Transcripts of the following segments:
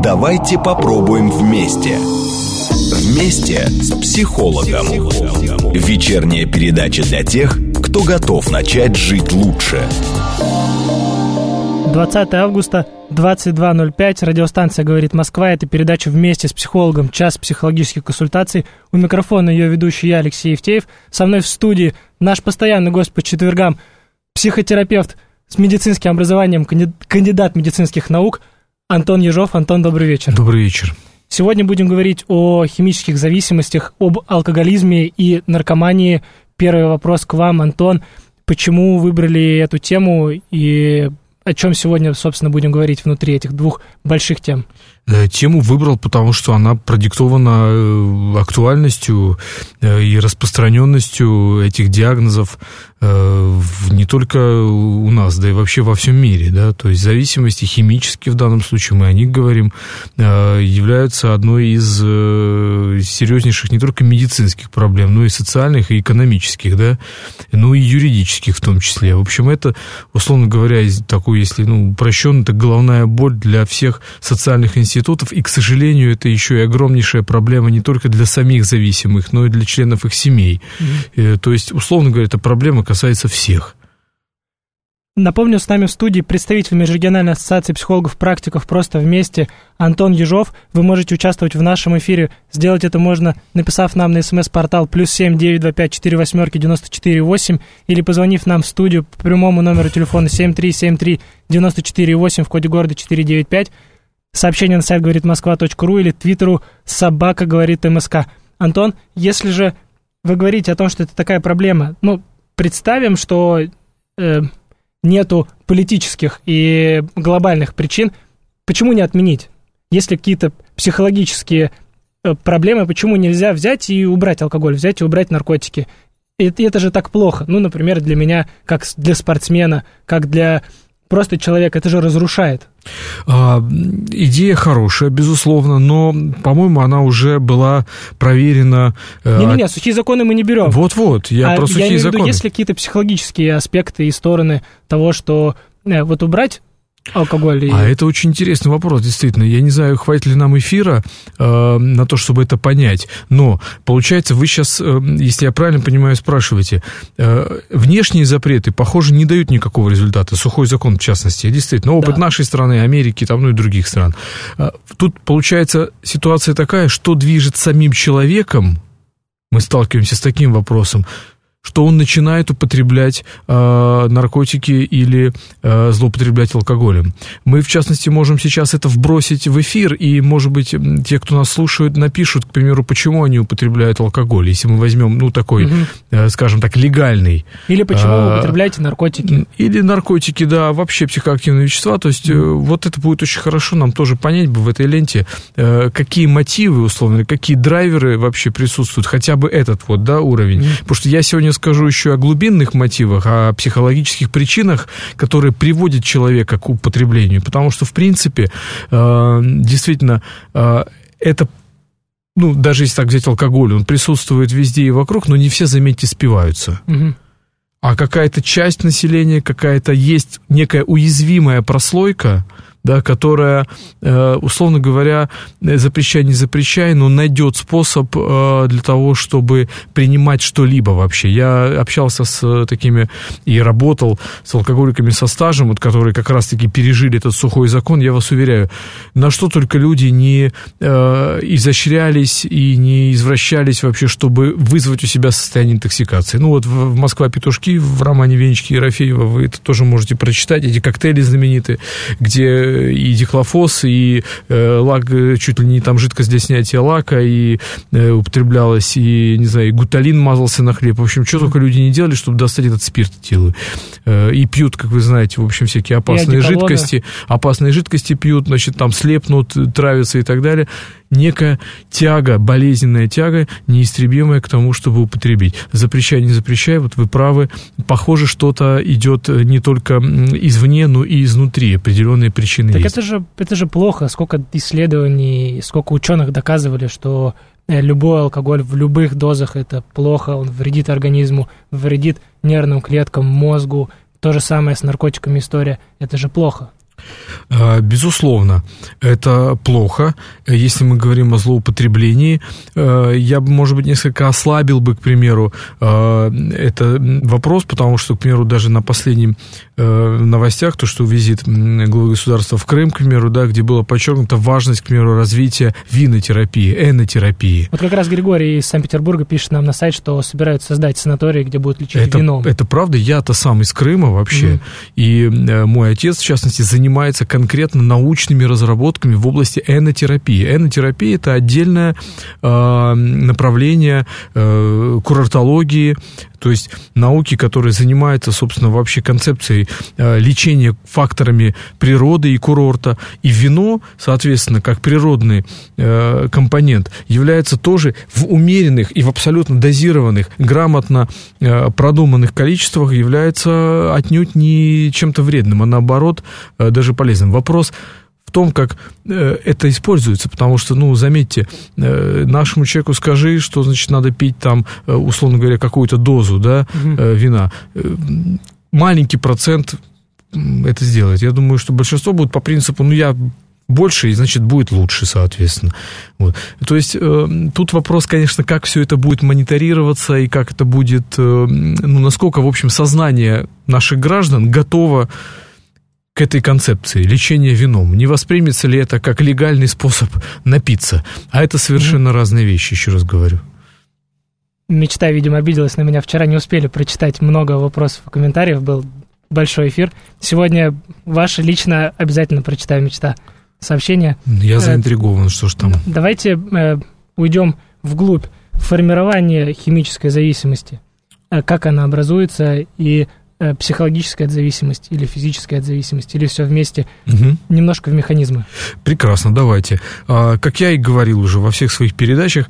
Давайте попробуем вместе. Вместе с психологом. Вечерняя передача для тех, кто готов начать жить лучше. 20 августа, 22:05, радиостанция «Говорит Москва». Это передача «Вместе с психологом. Час психологических консультаций». У микрофона ее ведущий я, Алексей Евтеев. Со мной в студии наш постоянный гость по четвергам, психотерапевт с медицинским образованием, кандидат медицинских наук Антон Ежов. Антон, добрый вечер. Добрый вечер. Сегодня будем говорить о химических зависимостях, об алкоголизме и наркомании. Первый вопрос к вам, Антон. Почему выбрали эту тему и о чем сегодня, собственно, будем говорить внутри этих двух больших тем? Тему выбрал, потому что она продиктована актуальностью и распространенностью этих диагнозов не только у нас, да и вообще во всем мире, да, то есть зависимости химические в данном случае, мы о них говорим, являются одной из серьезнейших не только медицинских проблем, но и социальных, и экономических, да, ну и юридических в том числе. В общем, это, условно говоря, такой, если упрощенно, это головная боль для всех социальных институтов, и, к сожалению, это еще и огромнейшая проблема не только для самих зависимых, но и для членов их семей. То есть, условно говоря, эта проблема касается всех. Напомню, с нами в студии представитель Межрегиональной ассоциации психологов-практиков «Просто вместе» Антон Ежов. Вы можете участвовать в нашем эфире. Сделать это можно, написав нам на смс-портал +7 925 48 94 8 или позвонив нам в студию по прямому номеру телефона 7373 94 8 в коде города 495. Сообщение на сайт говоритмосква.ру или твиттеру @говорит_МСК. Антон, если же вы говорите о том, что это такая проблема, представим, что нету политических и глобальных причин, почему не отменить? Если какие-то психологические проблемы, почему нельзя взять и убрать алкоголь, взять и убрать наркотики? Это же так плохо. Например, для меня, как для спортсмена, как для просто человека, это же разрушает. Идея хорошая, безусловно, но, по-моему, она уже была проверена. Не-не-не, сухие законы мы не берем. Вот-вот, я про сухие законы. Я имею в виду, есть ли какие-то психологические аспекты и стороны того, что убрать алкоголь. Это очень интересный вопрос, действительно. Я не знаю, хватит ли нам эфира на то, чтобы это понять. Но, получается, вы сейчас, если я правильно понимаю, спрашиваете, внешние запреты, похоже, не дают никакого результата. Сухой закон, в частности. Действительно, опыт нашей страны, Америки, и других стран. Тут, получается, ситуация такая, что движет самим человеком, мы сталкиваемся с таким вопросом, что он начинает употреблять наркотики или злоупотреблять алкоголем. Мы, в частности, можем сейчас это вбросить в эфир, и, может быть, те, кто нас слушают, напишут, к примеру, почему они употребляют алкоголь, если мы возьмем, такой, скажем так, легальный. Или почему вы употребляете наркотики. Или наркотики, да, вообще психоактивные вещества, то есть вот это будет очень хорошо нам тоже понять бы в этой ленте, какие мотивы, условно, какие драйверы вообще присутствуют, хотя бы этот уровень. Потому что я сегодня скажу еще о глубинных мотивах, о психологических причинах, которые приводят человека к употреблению. Потому что, в принципе, действительно, это, даже если так взять алкоголь, он присутствует везде и вокруг, но не все, заметьте, спиваются. А какая-то часть населения, какая-то есть некая уязвимая прослойка, да, которая, условно говоря, запрещай, не запрещай, но найдет способ для того, чтобы принимать что-либо вообще. Я общался с такими и работал с алкоголиками со стажем, которые как раз-таки пережили этот сухой закон. Я вас уверяю, на что только люди не изощрялись и не извращались вообще, чтобы вызвать у себя состояние интоксикации. В «Москва-петушки», в романе Венечки Ерофеева, вы это тоже можете прочитать, эти коктейли знаменитые, где и дихлофос, и лак, чуть ли не там жидкость для снятия лака, и употреблялось, и, не знаю, и гуталин мазался на хлеб. В общем, что только люди не делали, чтобы достать этот спирт делают. И пьют, как вы знаете, в общем, всякие опасные жидкости пьют, значит, там слепнут, травятся и так далее. Некая тяга, болезненная тяга, неистребимая к тому, чтобы употребить. Запрещай, не запрещай, вот вы правы. Похоже, что-то идет не только извне, но и изнутри. Определенные причины есть. Это же плохо. Сколько исследований, сколько ученых доказывали, что любой алкоголь в любых дозах это плохо, он вредит организму, вредит нервным клеткам, мозгу. То же самое с наркотиками история. Это же плохо. Безусловно, это плохо. Если мы говорим о злоупотреблении, я бы, может быть, несколько ослабил бы, к примеру, это вопрос, потому что, к примеру, даже на последних новостях, то, что визит главы государства в Крым, к примеру, да, где было подчеркнуто важность, к примеру, развития винотерапии, энотерапии. Вот как раз Григорий из Санкт-Петербурга пишет нам на сайт, что собираются создать санаторий, где будут лечить вином. Это правда, я-то сам из Крыма вообще, и мой отец, в частности, занимается конкретно научными разработками в области энотерапии. Энотерапия – это отдельное направление курортологии, то есть науки, которые занимаются, собственно, вообще концепцией лечения факторами природы и курорта. И вино, соответственно, как природный компонент, является тоже в умеренных и в абсолютно дозированных, грамотно продуманных количествах, является отнюдь не чем-то вредным, а наоборот, даже полезным. Вопрос в том, как это используется, потому что, заметьте, нашему человеку скажи, что, значит, надо пить там, условно говоря, какую-то дозу, да, вина. Маленький процент это сделает. Я думаю, что большинство будет по принципу, я больше, и, значит, будет лучше, соответственно. Вот. То есть тут вопрос, конечно, как все это будет мониторироваться, и как это будет, насколько, в общем, сознание наших граждан готово к этой концепции лечения вином. Не воспримется ли это как легальный способ напиться? А это совершенно разные вещи, еще раз говорю. Мечта, видимо, обиделась на меня. Вчера не успели прочитать много вопросов и комментариев. Был большой эфир. Сегодня ваше лично обязательно прочитаю, Мечта, сообщение. Я заинтригован, что ж там. Давайте уйдем вглубь. Формирование химической зависимости. Как она образуется и психологическая зависимость или физическая зависимость, или все вместе, немножко в механизмы. Прекрасно, давайте. Как я и говорил уже во всех своих передачах,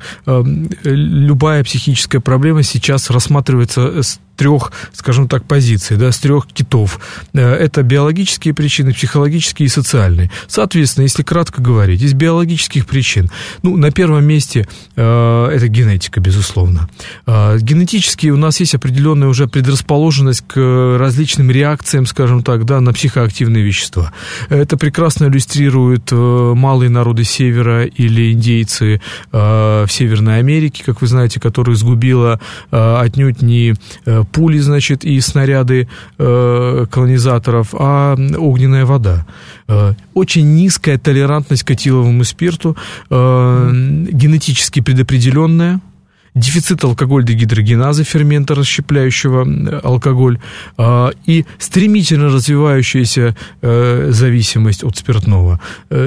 любая психическая проблема сейчас рассматривается с трех, скажем так, позиций, да, с трех китов. Это биологические причины, психологические и социальные. Соответственно, если кратко говорить, из биологических причин, на первом месте это генетика, безусловно. Генетически у нас есть определенная уже предрасположенность к различным реакциям, скажем так, да, на психоактивные вещества. Это прекрасно иллюстрирует малые народы Севера или индейцы в Северной Америке, как вы знаете, которых сгубила отнюдь не пули, значит, и снаряды колонизаторов, а огненная вода. Очень низкая толерантность к этиловому спирту, генетически предопределенная, дефицит алкоголь-дегидрогеназы, фермента, расщепляющего алкоголь, и стремительно развивающаяся зависимость от спиртного.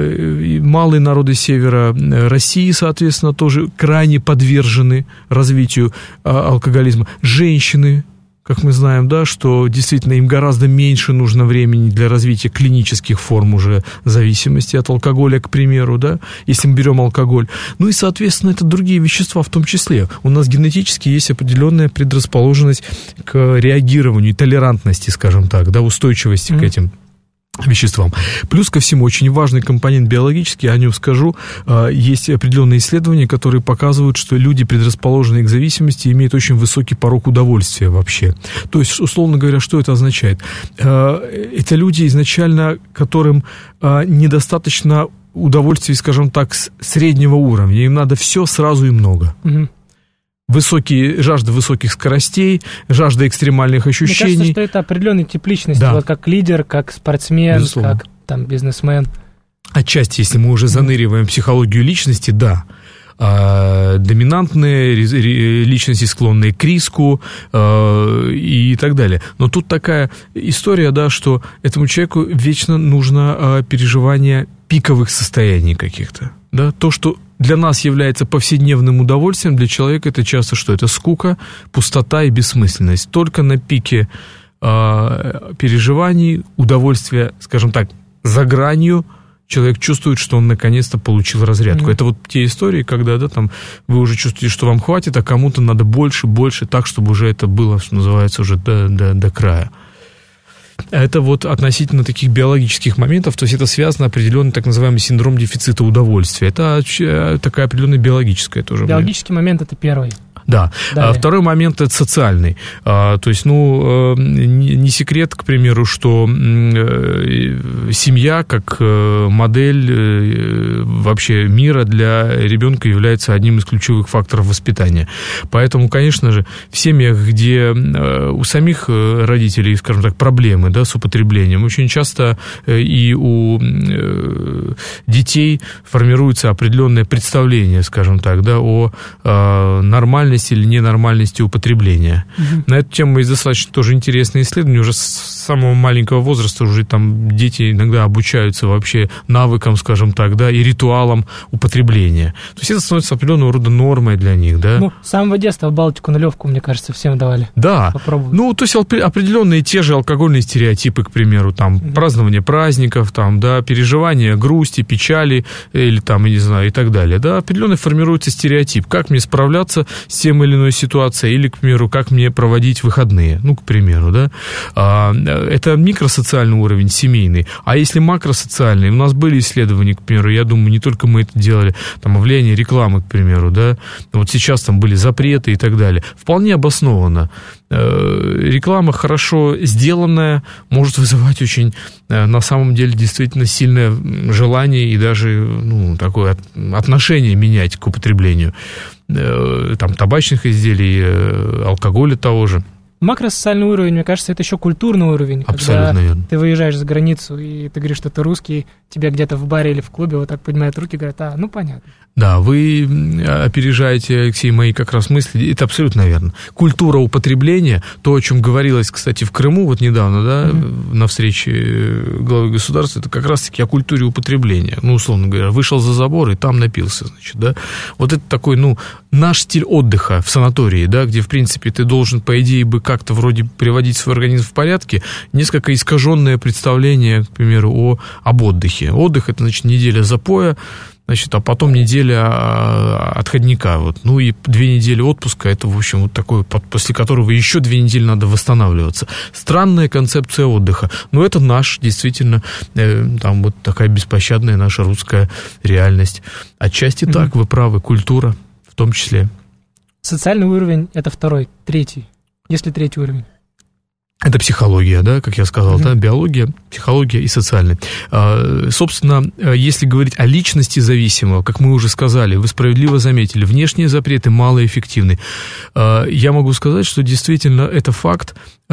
Малые народы Севера России, соответственно, тоже крайне подвержены развитию алкоголизма. Женщины, как мы знаем, да, что действительно им гораздо меньше нужно времени для развития клинических форм уже зависимости от алкоголя, к примеру, да, если мы берем алкоголь. И, соответственно, это другие вещества в том числе. У нас генетически есть определенная предрасположенность к реагированию, толерантности, скажем так, да, устойчивости к этим веществам. Плюс ко всему, очень важный компонент биологический, о нем скажу, есть определенные исследования, которые показывают, что люди, предрасположенные к зависимости, имеют очень высокий порог удовольствия вообще. То есть, условно говоря, что это означает? Это люди изначально, которым недостаточно удовольствия, скажем так, среднего уровня. Им надо все сразу и много. Жажда высоких скоростей, жажда экстремальных ощущений. Мне кажется, что это определенный тип личности, да. Вот как лидер, как спортсмен, безусловно. Как там бизнесмен. Отчасти, если мы уже заныриваем в психологию личности, да. Доминантные личности, склонные к риску и так далее. Но тут такая история, да, что этому человеку вечно нужно переживание пиковых состояний каких-то. Да? То, что для нас является повседневным удовольствием, для человека это часто что? Это скука, пустота и бессмысленность. Только на пике переживаний, удовольствия, скажем так, за гранью, человек чувствует, что он наконец-то получил разрядку. Это вот те истории, когда, да, там, вы уже чувствуете, что вам хватит, а кому-то надо больше, так, чтобы уже это было, что называется, уже до края. Это вот относительно таких биологических моментов, то есть это связано определенный так называемый синдром дефицита удовольствия. Это такая определенная биологическая тоже. Биологический момент это первый. Да. Второй момент – это социальный. То есть, не секрет, к примеру, что семья как модель вообще мира для ребенка является одним из ключевых факторов воспитания. Поэтому, конечно же, в семьях, где у самих родителей, скажем так, проблемы, да, с употреблением, очень часто и у детей формируется определенное представление, скажем так, да, о нормальности или ненормальности употребления. На эту тему есть достаточно тоже интересные исследования. Уже с самого маленького возраста уже там дети иногда обучаются вообще навыкам, скажем так, да, и ритуалам употребления. То есть это становится определенного рода нормой для них, да. С самого детства Балтику, наливку, мне кажется, всем давали. Да. Попробовать. То есть определенные те же алкогольные стереотипы, к примеру, там, празднование праздников, там, да, переживание грусти, печали, или там, я не знаю, и так далее, да, определенно формируется стереотип, как мне справляться с тем или иной ситуацией, или, к примеру, как мне проводить выходные, к примеру, да. Это микросоциальный уровень, семейный. А если макросоциальный, у нас были исследования, к примеру, я думаю, не только мы это делали, там, о влиянии рекламы, к примеру, да, вот сейчас там были запреты и так далее. Вполне обоснованно. Реклама хорошо сделанная может вызывать очень, на самом деле, действительно сильное желание и даже, такое отношение менять к употреблению там табачных изделий, алкоголя того же. Макросоциальный уровень, мне кажется, это еще культурный уровень. Абсолютно когда верно. Ты выезжаешь за границу, и ты говоришь, что ты русский, тебя где-то в баре или в клубе вот так поднимают руки и говорят, понятно. Да, вы опережаете, Алексей, мои как раз мысли, это абсолютно верно. Культура употребления, то, о чем говорилось, кстати, в Крыму вот недавно, да, на встрече главы государства, это как раз-таки о культуре употребления. Условно говоря, вышел за забор и там напился, значит, да. Вот это такой, наш стиль отдыха в санатории, да, где, в принципе, ты должен, по идее, бы как-то вроде приводить свой организм в порядке, несколько искаженное представление, к примеру, об отдыхе. Отдых – это, значит, неделя запоя, значит, а потом неделя отходника. И 2 недели отпуска, это, в общем, вот такой, после которого еще 2 недели надо восстанавливаться. Странная концепция отдыха. Но это наш, действительно, там вот такая беспощадная наша русская реальность. Отчасти так, вы правы, культура в том числе. Социальный уровень – это второй, третий. Есть ли третий уровень? Это психология, да, как я сказал, да, биология, психология и социальный. Собственно, если говорить о личности зависимого, как мы уже сказали, вы справедливо заметили, внешние запреты малоэффективны. Я могу сказать, что действительно это факт.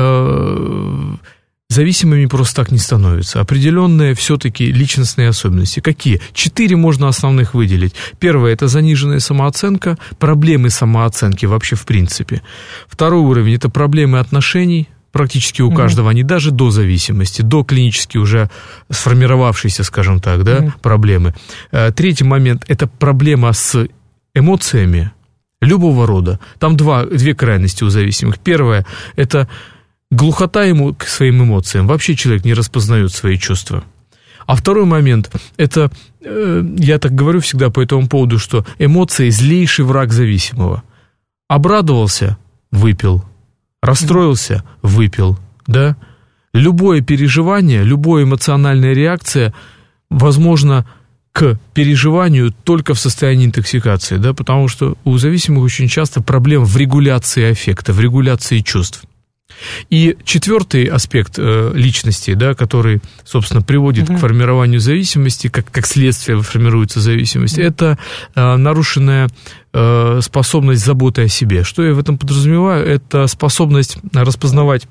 Зависимыми просто так не становятся. Определенные все-таки личностные особенности. Какие? 4 можно основных выделить. Первое – это заниженная самооценка, проблемы самооценки вообще в принципе. Второй уровень – это проблемы отношений. Практически у каждого, они даже до зависимости, до клинически уже сформировавшейся, скажем так, да, проблемы. Третий момент – это проблема с эмоциями любого рода. Там две крайности у зависимых. Первое – это глухота ему к своим эмоциям. Вообще человек не распознает свои чувства. А второй момент – это, я так говорю всегда по этому поводу, что эмоции – злейший враг зависимого. Обрадовался – выпил. Расстроился – выпил, да? Любое переживание, любая эмоциональная реакция возможна к переживанию только в состоянии интоксикации, да? Потому что у зависимых очень часто проблема в регуляции аффекта, в регуляции чувств. И четвертый аспект личности, да, который, собственно, приводит к формированию зависимости, как следствие формируется зависимость, это нарушенная способность заботы о себе. Что я в этом подразумеваю? Это способность распознавать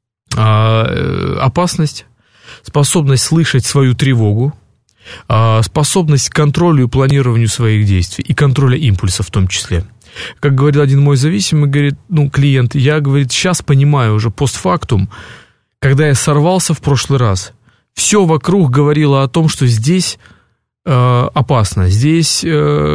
опасность, способность слышать свою тревогу, способность к контролю и планированию своих действий и контроля импульса в том числе. Как говорил один мой зависимый, говорит, клиент, я, говорит, сейчас понимаю уже постфактум, когда я сорвался в прошлый раз, все вокруг говорило о том, что здесь опасно, здесь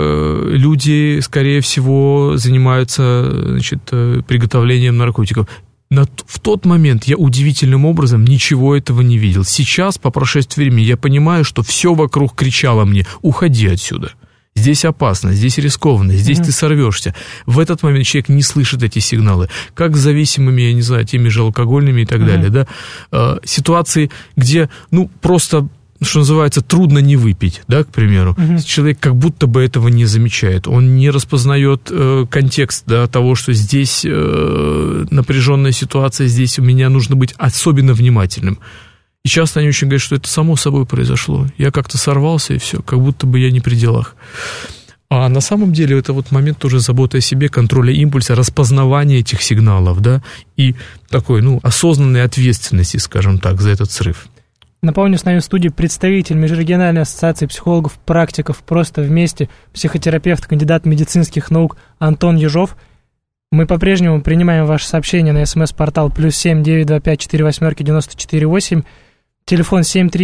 люди, скорее всего, занимаются, значит, приготовлением наркотиков. В тот момент я удивительным образом ничего этого не видел. Сейчас, по прошествии времени, я понимаю, что все вокруг кричало мне, уходи отсюда. Здесь опасно, здесь рискованно, здесь ты сорвешься. В этот момент человек не слышит эти сигналы. Как с зависимыми, я не знаю, теми же алкогольными и так далее, да. Ситуации, где, просто что называется, трудно не выпить, да, к примеру. Человек как будто бы этого не замечает. Он не распознает контекст, да, того, что здесь напряженная ситуация, здесь у меня нужно быть особенно внимательным. И часто они очень говорят, что это само собой произошло. Я как-то сорвался, и все, как будто бы я не при делах. А на самом деле это вот момент тоже заботы о себе, контроля импульса, распознавания этих сигналов, да, и такой, осознанной ответственности, скажем так, за этот срыв. Напомню, с нами в студии представитель Межрегиональной ассоциации психологов, практиков «Просто вместе», психотерапевт, кандидат медицинских наук Антон Ежов. Мы по-прежнему принимаем ваши сообщения на СМС-портал +7 925 48 94 8, телефон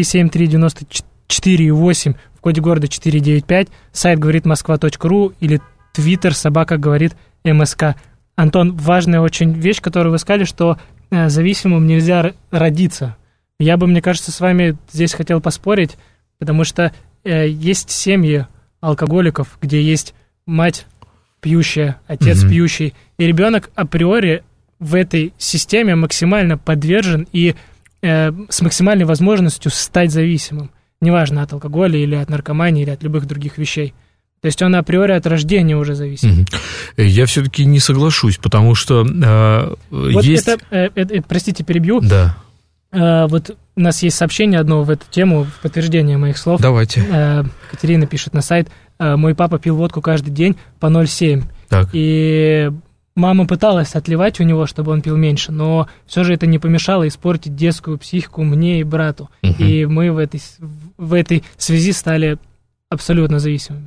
7373948, в коде города 495, сайт говоритмосква.ру или твиттер @говорит-МСК. Антон, важная очень вещь, которую вы сказали, что зависимым нельзя родиться. Я бы, мне кажется, с вами здесь хотел поспорить, потому что есть семьи алкоголиков, где есть мать пьющая, отец пьющий, и ребенок априори в этой системе максимально подвержен и с максимальной возможностью стать зависимым. Неважно, от алкоголя или от наркомании, или от любых других вещей. То есть он априори от рождения уже зависим. Я все-таки не соглашусь, потому что вот есть... простите, перебью. Да. Вот у нас есть сообщение одно в эту тему, в подтверждение моих слов. Давайте. Катерина пишет на сайт: «Мой папа пил водку каждый день по 0,7». Так. И мама пыталась отливать у него, чтобы он пил меньше, но все же это не помешало испортить детскую психику мне и брату. И мы в этой связи стали абсолютно зависимыми.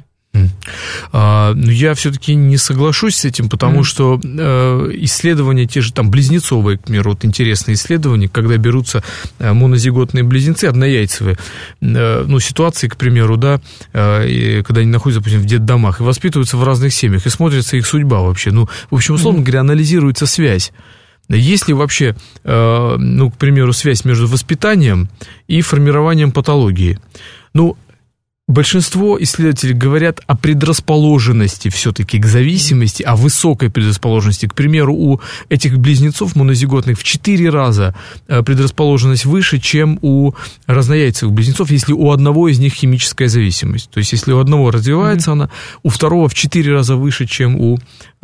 Я все-таки не соглашусь с этим, потому что исследования, те же там близнецовые, к примеру, вот интересные исследования, когда берутся монозиготные близнецы, однояйцевые, ситуации, к примеру, да, когда они находятся, допустим, в детдомах и воспитываются в разных семьях, и смотрится их судьба вообще. В общем, условно говоря, анализируется связь. Есть ли вообще, к примеру, связь между воспитанием и формированием патологии? Большинство исследователей говорят о предрасположенности все-таки к зависимости, о высокой предрасположенности. К примеру, у этих близнецов монозиготных в 4 раза предрасположенность выше, чем у разнояйцевых близнецов, если у одного из них химическая зависимость. То есть, если у одного развивается она, у второго в 4 раза выше, чем у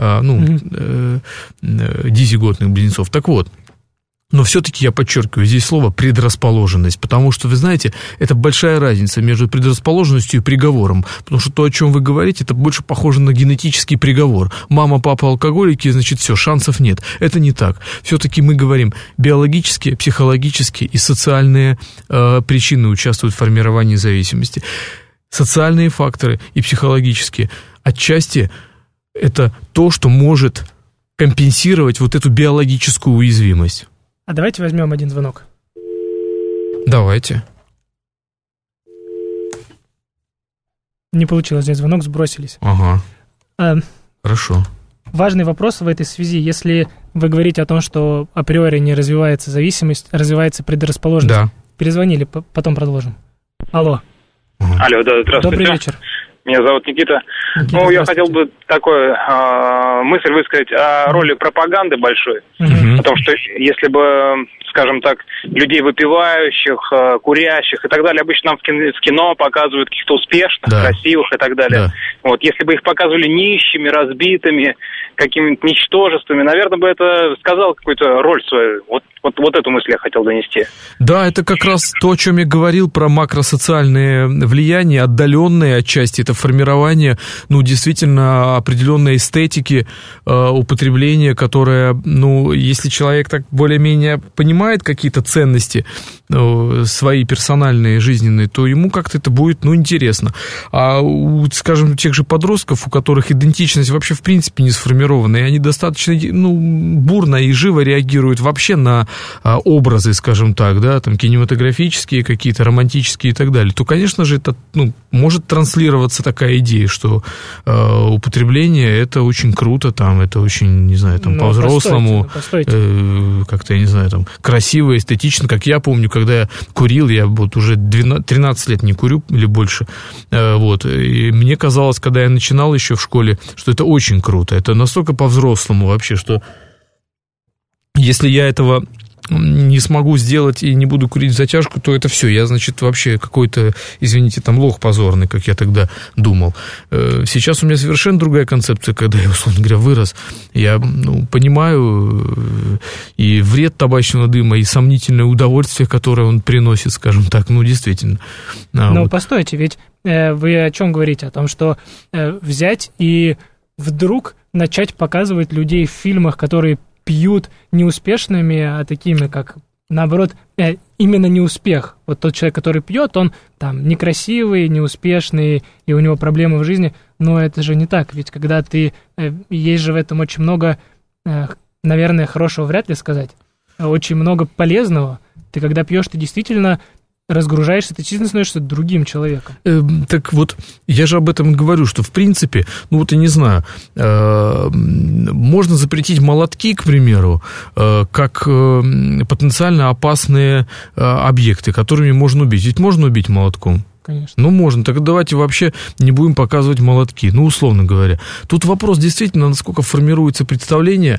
дизиготных близнецов. Так вот. Но все-таки я подчеркиваю здесь слово «предрасположенность», потому что, вы знаете, это большая разница между предрасположенностью и приговором, потому что то, о чем вы говорите, это больше похоже на генетический приговор. Мама, папа алкоголики, значит, все, шансов нет. Это не так. Все-таки мы говорим, биологические, психологические и социальные причины участвуют в формировании зависимости. Социальные факторы и психологические отчасти это то, что может компенсировать вот эту биологическую уязвимость. А давайте возьмем один звонок. Давайте. Не получилось взять звонок, сбросились. Ага. Хорошо. Важный вопрос в этой связи. Если вы говорите о том, что априори не развивается зависимость, развивается предрасположенность. Да. Перезвонили, потом продолжим. Алло. Алло, да, здравствуйте. Добрый вечер. Меня зовут Никита. Я хотел бы такую мысль высказать о роли пропаганды большой. О том, что если бы, скажем так, людей выпивающих, курящих и так далее, обычно нам в кино показывают каких-то успешных, красивых и так далее. Да. Если бы их показывали нищими, разбитыми, какими-то ничтожествами, наверное, бы это сказал какую-то роль свою. Вот эту мысль я хотел донести. Да, это как раз то, о чем я говорил про макросоциальные влияния, отдаленные отчасти, это формирование, действительно, определенной эстетики употребления, которая, если человек так более-менее понимает какие-то ценности свои персональные, жизненные, то ему как-то это будет, интересно. А у, скажем, тех же подростков, у которых идентичность вообще в принципе не сформирована, и они достаточно, бурно и живо реагируют вообще на образы, скажем так, да, там кинематографические, какие-то романтические и так далее, то, конечно же, это, может транслироваться такая идея, что употребление это очень круто, там, это очень, не знаю, там, по-взрослому, как-то, я не знаю, там, красиво, эстетично, как я помню, когда я курил, я вот уже 13 лет не курю или больше, и мне казалось, когда я начинал еще в школе, что это очень круто, это настолько по-взрослому вообще, что если я этого не смогу сделать и не буду курить в затяжку, то это все. Я, значит, вообще какой-то, извините, там лох позорный, как я тогда думал. Сейчас у меня совершенно другая концепция, когда я, условно говоря, вырос. Я понимаю и вред табачного дыма, и сомнительное удовольствие, которое он приносит, скажем так, действительно. Но постойте, ведь вы о чем говорите? О том, что взять и вдруг начать показывать людей в фильмах, которые пьют неуспешными, а такими, как, наоборот, именно неуспех. Вот тот человек, который пьет, он там некрасивый, неуспешный, и у него проблемы в жизни, но это же не так, ведь когда ты... Есть же в этом очень много, наверное, хорошего вряд ли сказать, очень много полезного. Ты когда пьешь, ты действительно разгружаешься, ты действительно становишься другим человеком. Так вот, я же об этом и говорю, что в принципе, я не знаю, можно запретить молотки, к примеру, как потенциально опасные объекты, которыми можно убить. Ведь можно убить молотком? Конечно. Можно. Так давайте вообще не будем показывать молотки, условно говоря. Тут вопрос действительно, насколько формируется представление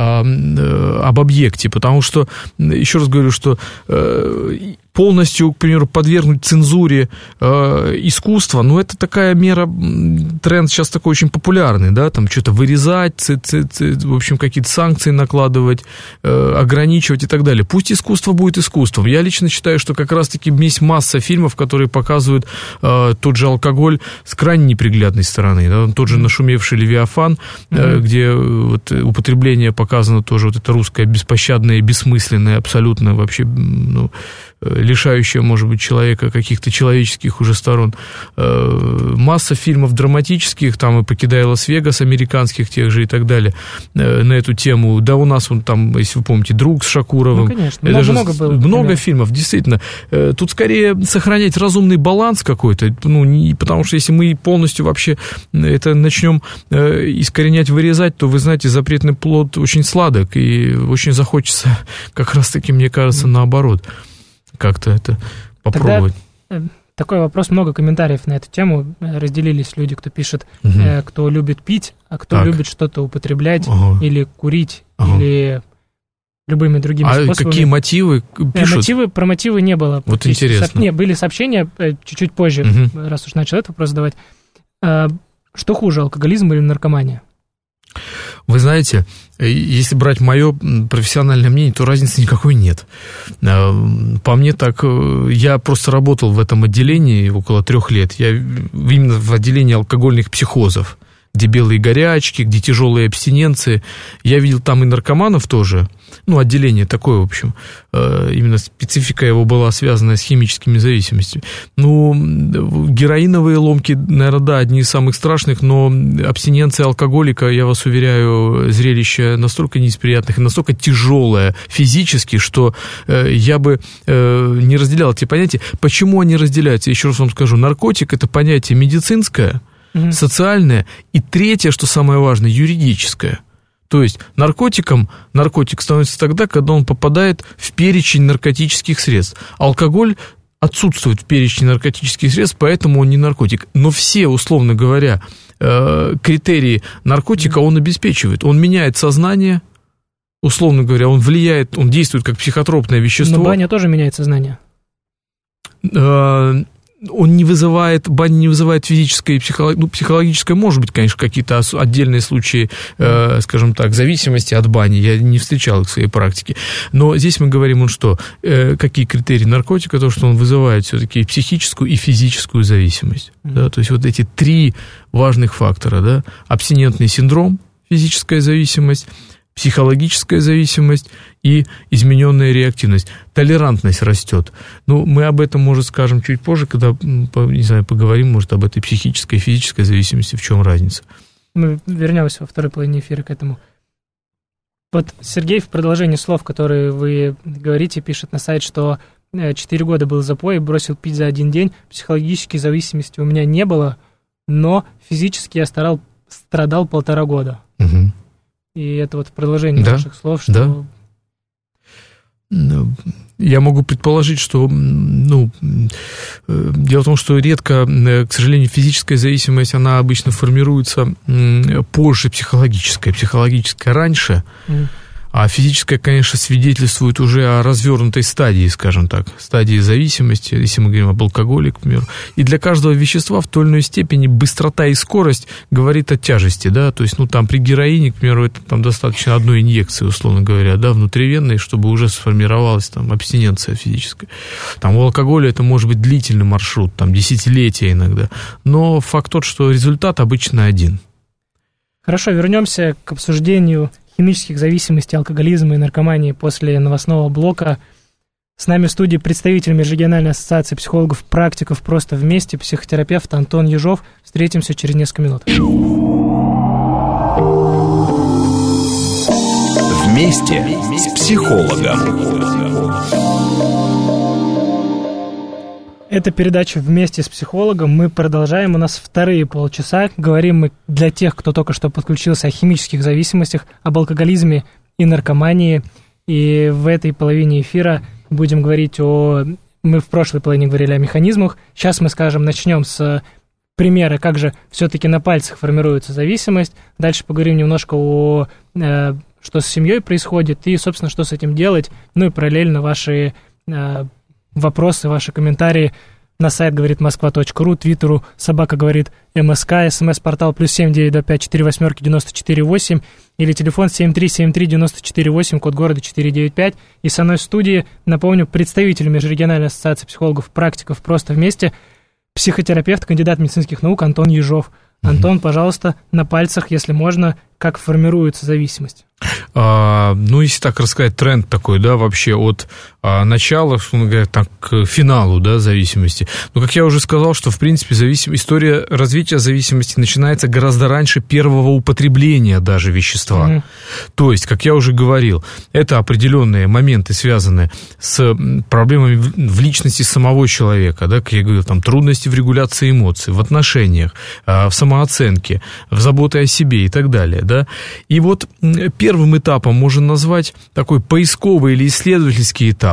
об объекте, потому что, еще раз говорю, что полностью, к примеру, подвергнуть цензуре искусство, это такая мера, тренд сейчас такой очень популярный, да, там что-то вырезать, в общем, какие-то санкции накладывать, ограничивать и так далее. Пусть искусство будет искусством. Я лично считаю, что как раз-таки есть масса фильмов, которые показывают тот же алкоголь с крайне неприглядной стороны, да, тот же нашумевший «Левиафан», где употребление показано тоже это русское беспощадное и бессмысленное, абсолютно вообще, лишающее, может быть, человека каких-то человеческих уже сторон. Масса фильмов драматических, там и «Покидая Лас-Вегас», американских тех же и так далее, на эту тему. Да, у нас там, если вы помните, «Друг» с Шакуровым. Конечно, много было. Много фильмов, действительно. Тут скорее сохранять разумный баланс какой-то, потому что если мы полностью вообще это начнем искоренять, вырезать, то, вы знаете, запретный плод очень сладок, и очень захочется как раз-таки, мне кажется, наоборот, как-то это попробовать. Тогда такой вопрос, много комментариев на эту тему, разделились люди, кто пишет, кто любит пить, а кто любит что-то употреблять или курить, или любыми другими способами. А какие мотивы пишут? Про мотивы не было. Вот интересно. Были сообщения чуть-чуть позже, раз уж начал этот вопрос задавать. Что хуже, алкоголизм или наркомания? Вы знаете, если брать мое профессиональное мнение, то разницы никакой нет. По мне так, я просто работал в этом отделении около 3 лет. Я именно в отделении алкогольных психозов, где белые горячки, где тяжелые абстиненции. Я видел там и наркоманов тоже. Отделение такое, в общем. Именно специфика его была связана с химическими зависимостями. Героиновые ломки, наверное, да, одни из самых страшных, но абстиненция алкоголика, я вас уверяю, зрелище настолько не из приятных и настолько тяжелое физически, что я бы не разделял эти понятия. Почему они разделяются? Еще раз вам скажу. Наркотик – это понятие медицинское, социальное, и третье, что самое важное, юридическое. То есть наркотик становится тогда, когда он попадает в перечень наркотических средств. Алкоголь отсутствует в перечне наркотических средств, поэтому он не наркотик. Но все, условно говоря, критерии наркотика он обеспечивает. Он меняет сознание, условно говоря, он влияет, он действует как психотропное вещество. Но баня тоже меняет сознание. Баня не вызывает физическое и психологическое, может быть, конечно, какие-то отдельные случаи, скажем так, зависимости от бани, я не встречал их в своей практике, но здесь мы говорим, какие критерии наркотика, то, что он вызывает все-таки и психическую, и физическую зависимость, да, то есть вот эти 3 важных фактора, да, абстинентный синдром, физическая зависимость, психологическая зависимость и измененная реактивность. Толерантность растет. Мы об этом, может, скажем чуть позже, когда, не знаю, поговорим, может, об этой психической и физической зависимости, в чем разница. Мы вернемся во второй половине эфира к этому. Вот Сергей в продолжении слов, которые вы говорите, пишет на сайт, что 4 года был запой, бросил пить за 1 день, психологической зависимости у меня не было, но физически я страдал 1,5 года. И это вот в продолжении ваших слов, что... Да. Я могу предположить, что, дело в том, что редко, к сожалению, физическая зависимость, она обычно формируется позже психологическая раньше. А физическое, конечно, свидетельствует уже о развернутой стадии, скажем так, стадии зависимости, если мы говорим об алкоголе, к примеру. И для каждого вещества в той или иной степени быстрота и скорость говорит о тяжести, да, то есть, там при героине, к примеру, это там достаточно одной инъекции, условно говоря, да, внутривенной, чтобы уже сформировалась там абстиненция физическая. Там у алкоголя это может быть длительный маршрут, там десятилетия иногда, но факт тот, что результат обычно один. Хорошо, вернемся к обсуждению химических зависимостей, алкоголизма и наркомании после новостного блока. С нами в студии представитель Межрегиональной ассоциации психологов-практиков «Просто вместе», психотерапевт Антон Ежов. Встретимся через несколько минут. Вместе с психологом. Это передача «Вместе с психологом». Мы продолжаем. У нас вторые полчаса. Говорим мы для тех, кто только что подключился, о химических зависимостях, об алкоголизме и наркомании. И в этой половине эфира будем говорить Мы в прошлой половине говорили о механизмах. Сейчас мы, начнем с примера, как же все-таки на пальцах формируется зависимость. Дальше поговорим немножко что с семьей происходит и, собственно, что с этим делать. Ну и параллельно ваши вопросы, ваши комментарии на сайт говоритмосква.ру, твиттеру @говорит МСК, смс-портал +7 925 48 94 8 или телефон 7373 94 8, код города 495. И со мной в студии, напомню, представитель Межрегиональной ассоциации психологов-практиков «Просто вместе», психотерапевт, кандидат медицинских наук Антон Ежов. Антон, пожалуйста, на пальцах, если можно, как формируется зависимость? Если так рассказать, тренд такой, да, вообще от начала, к финалу, да, зависимости. Но, как я уже сказал, что, в принципе, история развития зависимости начинается гораздо раньше первого употребления даже вещества. То есть, как я уже говорил, это определенные моменты, связанные с проблемами в личности самого человека, да, как я говорил, там, трудности в регуляции эмоций, в отношениях, в самооценке, в заботе о себе и так далее, да. И вот первым этапом можно назвать такой поисковый или исследовательский этап.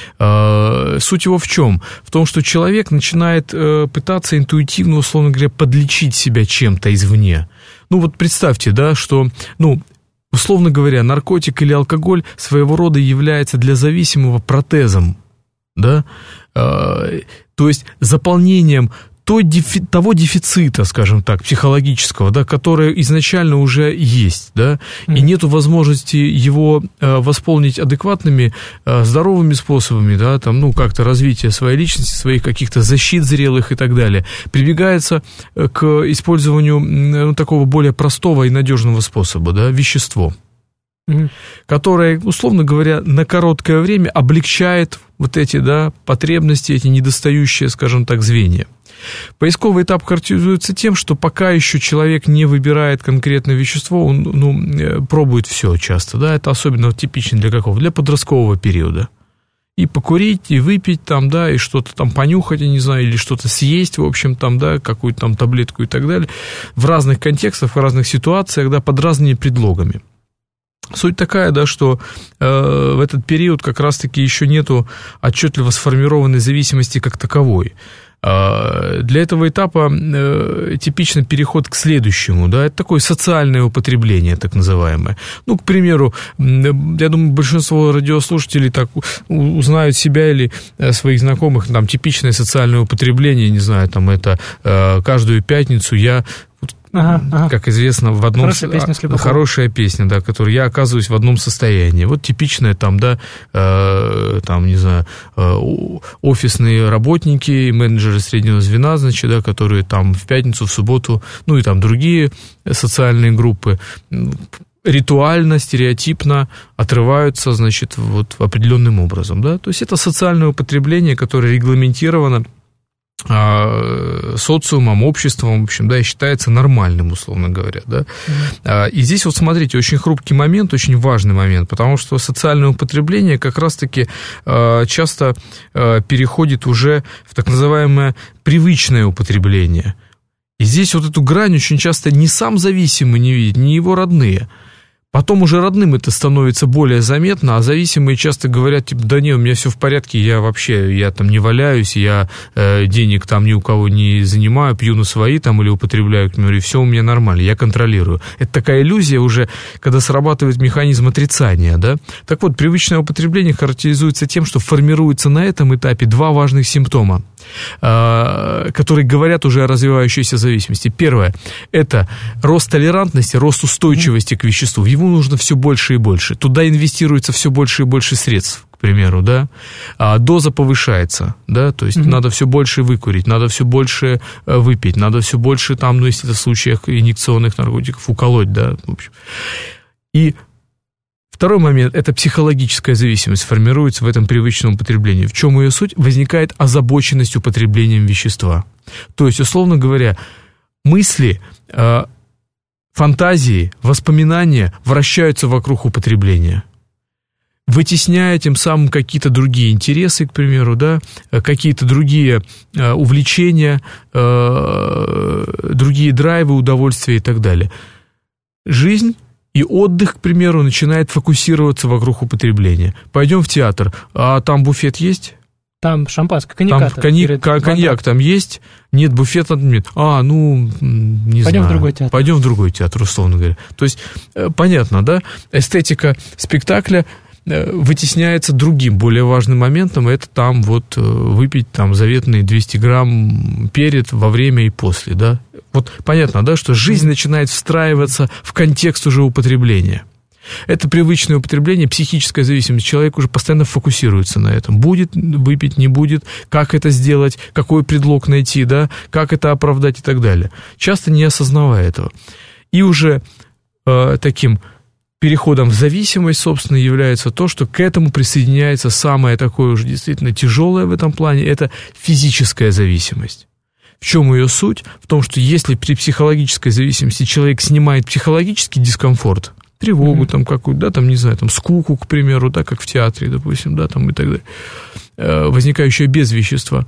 Суть его в чем? В том, что человек начинает пытаться интуитивно, условно говоря, подлечить себя чем-то извне. Представьте, да, что, условно говоря, наркотик или алкоголь своего рода является для зависимого протезом, да, то есть заполнением того дефицита, скажем так, психологического, да, которое изначально уже есть, да, и нету возможности его восполнить адекватными, здоровыми способами, да, там, как-то развитие своей личности, своих каких-то защит зрелых и так далее, прибегается к использованию такого более простого и надежного способа, да, вещество, которое, условно говоря, на короткое время облегчает вот эти, да, потребности, эти недостающие, скажем так, звенья. Поисковый этап характеризуется тем, что пока еще человек не выбирает конкретное вещество, он пробует все часто, да, это особенно типично для какого? Для подросткового периода. И покурить, и выпить там, да, и что-то там понюхать, я не знаю, или что-то съесть, в общем, там, да, какую-то там таблетку и так далее, в разных контекстах, в разных ситуациях, да, под разными предлогами. Суть такая, да, что в этот период как раз-таки еще нету отчетливо сформированной зависимости как таковой. Для этого этапа типичный переход к следующему, да, это такое социальное употребление, так называемое. К примеру, я думаю, большинство радиослушателей так узнают себя или своих знакомых, там, типичное социальное употребление, не знаю, там, это каждую пятницу я... Как известно, в одном... Хорошая песня, да, которую я оказываюсь в одном состоянии. Вот типичное там, да, там, не знаю, офисные работники, менеджеры среднего звена, значит, да, которые там в пятницу, в субботу, и там другие социальные группы ритуально, стереотипно отрываются, значит, вот определенным образом, да. То есть это социальное употребление, которое регламентировано социумом, обществом, в общем, да, и считается нормальным, условно говоря, да. И здесь вот, смотрите, очень хрупкий момент, очень важный момент, потому что социальное употребление как раз-таки часто переходит уже в так называемое привычное употребление. И здесь вот эту грань очень часто ни сам зависимый не видит, ни его родные. Потом уже родным это становится более заметно, а зависимые часто говорят, типа, да не, у меня все в порядке, я там не валяюсь, я денег там ни у кого не занимаю, пью на свои там или употребляю, к примеру, и все у меня нормально, я контролирую. Это такая иллюзия уже, когда срабатывает механизм отрицания, да. Так вот, привычное употребление характеризуется тем, что формируется на этом этапе два важных симптома, которые говорят уже о развивающейся зависимости. Первое – это рост толерантности, рост устойчивости к веществу. В его нужно все больше и больше. Туда инвестируется все больше и больше средств, к примеру, да. Доза повышается, да, то есть надо все больше выкурить, надо все больше выпить, надо все больше, там, ну, если это в случаях инъекционных наркотиков, уколоть, да, в общем. И второй момент – это психологическая зависимость, формируется в этом привычном употреблении. В чем ее суть? Возникает озабоченность употреблением вещества. То есть, условно говоря, мысли, фантазии, воспоминания вращаются вокруг употребления, вытесняя тем самым какие-то другие интересы, к примеру, да, какие-то другие увлечения, другие драйвы, удовольствия и так далее. Жизнь и отдых, к примеру, начинает фокусироваться вокруг употребления. Пойдем в театр, а там буфет есть? Там шампанское, коньяк. Там коньяк там есть? Нет, буфета нет. Не Пойдем знаю. В другой театр. Пойдем в другой театр, условно говоря. То есть, понятно, да? Эстетика спектакля вытесняется другим, более важным моментом, это там вот выпить там заветные 200 грамм перед, во время и после, да? Вот понятно, да, что жизнь начинает встраиваться в контекст уже употребления. Это привычное употребление, психическая зависимость. Человек уже постоянно фокусируется на этом. Будет выпить, не будет, как это сделать, какой предлог найти, да, как это оправдать и так далее. Часто не осознавая этого. И уже таким переходом в зависимость, собственно, является то, что к этому присоединяется самое такое уже действительно тяжелое в этом плане, это физическая зависимость. В чем ее суть? В том, что если при психологической зависимости человек снимает психологический дискомфорт, тревогу там какую-то, да, там, не знаю, там, скуку, к примеру, да, как в театре, допустим, да, там и так далее, возникающее без вещества,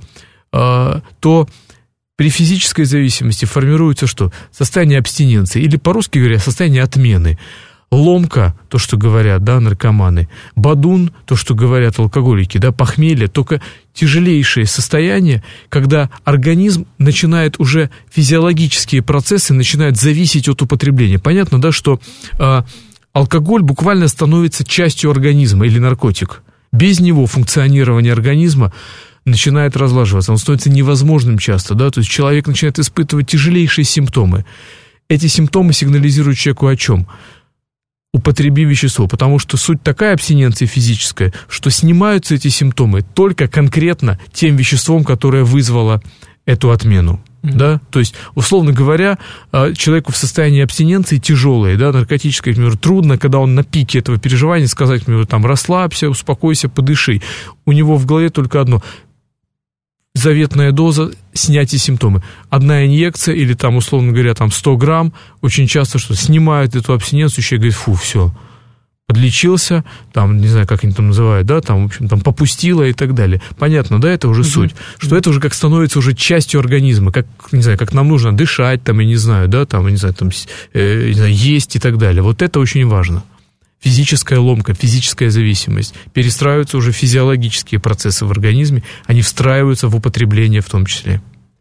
то при физической зависимости формируется что? Состояние абстиненции, или, по-русски говоря, состояние отмены. Ломка, то, что говорят, да, наркоманы, бадун, то, что говорят алкоголики, да, похмелье, только тяжелейшее состояние, когда организм начинает уже, физиологические процессы начинают зависеть от употребления. Понятно, да, что алкоголь буквально становится частью организма или наркотик. Без него функционирование организма начинает разлаживаться, он становится невозможным часто, да, то есть человек начинает испытывать тяжелейшие симптомы. Эти симптомы сигнализируют человеку о чем? Употреби вещество, потому что суть такая абстиненция физическая, что снимаются эти симптомы только конкретно тем веществом, которое вызвало эту отмену. Да? То есть, условно говоря, человеку в состоянии абстиненции тяжелой, да, наркотической, к примеру, трудно, когда он на пике этого переживания, сказать, к примеру, там, расслабься, успокойся, подыши. У него в голове только одно: заветная доза, снятие симптомы. Одна инъекция или там, условно говоря, там 100 грамм, очень часто что снимают эту абстиненцию, человек говорит, фу, все, подлечился, там, не знаю, как они там называют, да, там, в общем, там, попустило и так далее. Понятно, да, это уже суть, что это уже как становится уже частью организма, как, не знаю, как нам нужно дышать, там, я не знаю, да, там, я не знаю, там, не знаю, есть и так далее. Вот это очень важно. Физическая ломка, физическая зависимость. Перестраиваются уже физиологические процессы в организме, они встраиваются в употребление в том числе.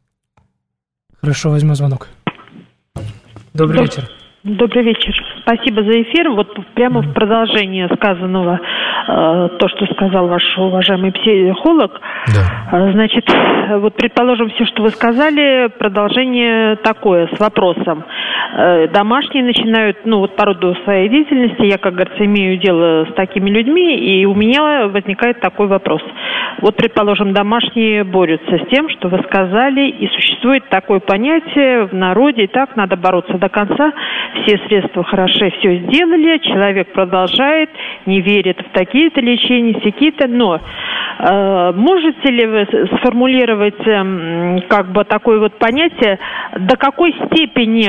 Хорошо, возьму звонок. Добрый вечер. Добрый вечер. Спасибо за эфир. Вот прямо в продолжение сказанного, то, что сказал ваш уважаемый психолог. Да. Значит, вот предположим, все, что вы сказали, продолжение такое, с вопросом. Домашние начинают, ну вот по роду своей деятельности, я, как говорится, имею дело с такими людьми, и у меня возникает такой вопрос. Вот, предположим, домашние борются с тем, что вы сказали, и существует такое понятие в народе, и так надо бороться до конца. Все средства хороши, все сделали, человек продолжает, не верит в такие-то лечения, сякие-то, но можете ли вы сформулировать как бы такое вот понятие, до какой степени, ведь эти